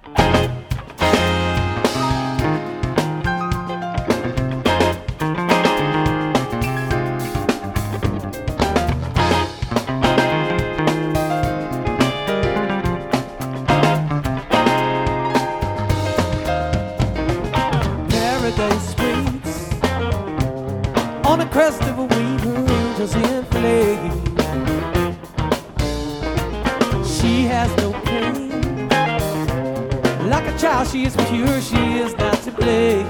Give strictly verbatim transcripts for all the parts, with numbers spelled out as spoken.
Paradise waits on the crest of a wave, her angels in flame. She has no pain. Like a child, she is pure, she is not to blame.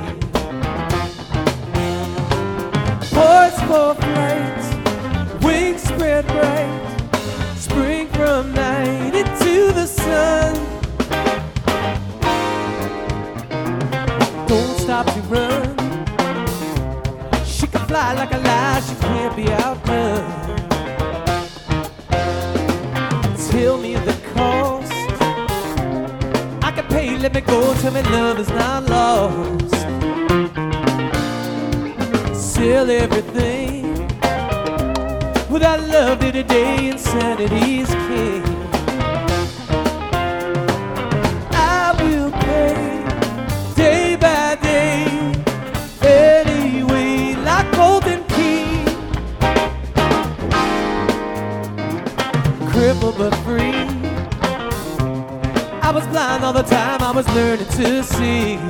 Poised for flight, wings spread bright, spring from night into the sun. Don't stop to run. She can fly like a lie, she can't be outdone. Tell me the cost. I can pay, let me go, tell me love is not lost. Sell everything. Without love day to day, insanity's king. I will pay day by day, anyway, like golden key. Crippled but free. I was blind all the time, I was learning to see.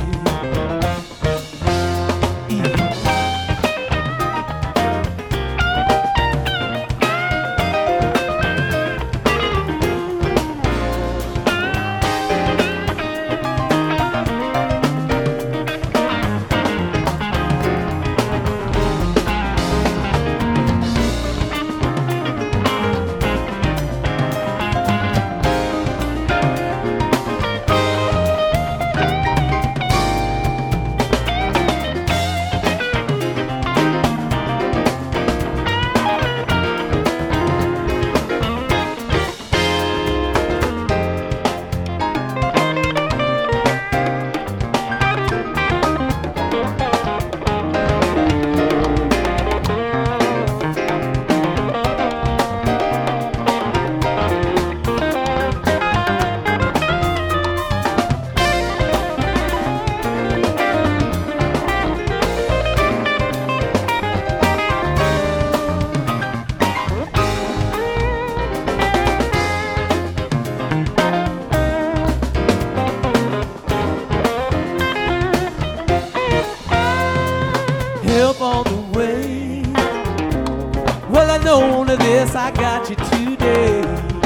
Help on the way. Well, I know only this, I got you today.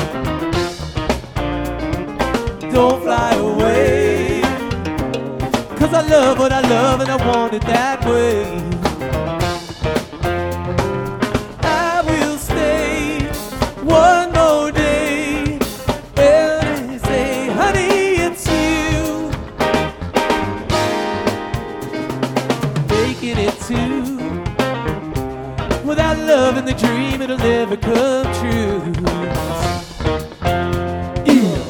Don't fly away, 'cause I love what I love and I want it that way. I will stay one more day and say, honey, it's you. Making it two. Without love in the dream, it'll never come true.